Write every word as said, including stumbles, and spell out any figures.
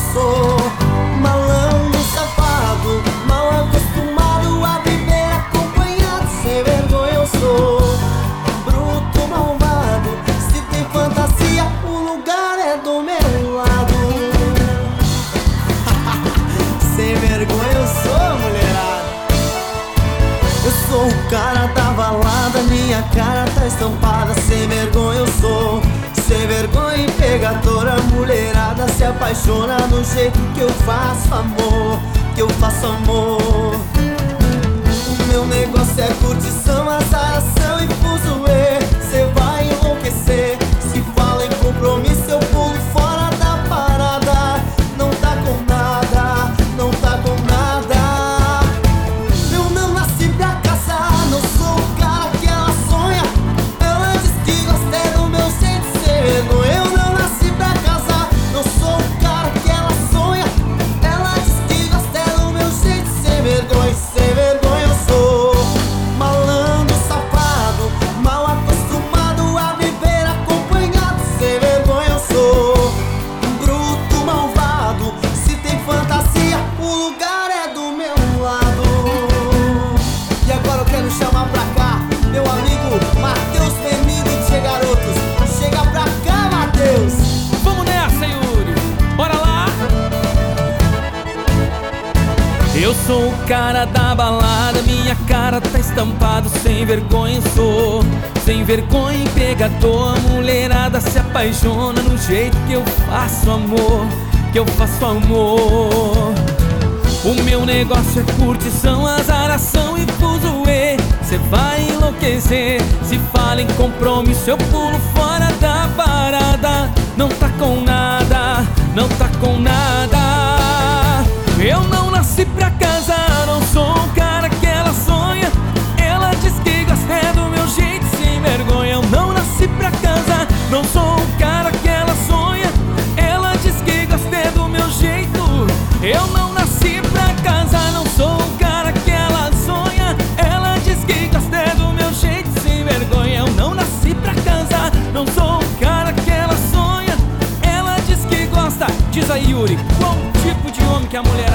sou. Malandro, safado, mal acostumado a viver acompanhado. Sem vergonha eu sou. Bruto, malvado, se tem fantasia, o lugar é do meu lado. Sem vergonha eu sou, mulherada. Eu sou o cara da balada, minha cara tá estampada. Sem vergonha eu sou. Sem vergonha e pegadora, mulherada se apaixona no jeito que eu faço amor, que eu faço amor. O meu negócio é curtição, azaração e fuzuê. Cê vai enlouquecer, se fala em compromisso eu pulo fora da parada. Não tá com nada, não tá com nada. Eu não nasci pra casar, não sou o cara que ela sonha. Ela diz que gosta é do meu jeito sem vergonha. Eu não nasci pra casar, não sou o cara que ela sonha. Ela diz que gosta é do meu jeito sem vergonha. Sem vergonha eu sou. Malandro, safado, mal acostumado a viver acompanhado. Sem vergonha eu sou. Bruto, malvado, se tem fantasia, o lugar é do meu lado. E agora eu quero chamar pra cá meu amigo Matheus Femini, D J Garotos. Chega pra cá, Matheus. Vamos nessa, Yuri, bora lá. Eu sou o cara da balada, minha cara tá estampado. Sem vergonha eu sou. Sem vergonha e pegador, a mulherada se apaixona no jeito que eu faço amor, que eu faço amor. O meu negócio é curtição, azaração e fuzuê. Cê vai enlouquecer, se fala em compromisso eu pulo fora da parada. Não tá com nada, não tá com nada. Eu não nasci pra casar, não sou o cara que ela sonha. Ela diz que gosta é do meu jeito sem vergonha. Eu não nasci pra casar, não sou o cara que ela sonha. Ela diz que gosta é do meu jeito. Eu não nasci pra casar, não sou o cara que ela sonha. Ela diz que gosta é do meu jeito sem vergonha. Eu não nasci pra casar, não sou o cara que ela sonha. Ela diz que gosta. Diz aí, Yuri, qual tipo de homem que a mulher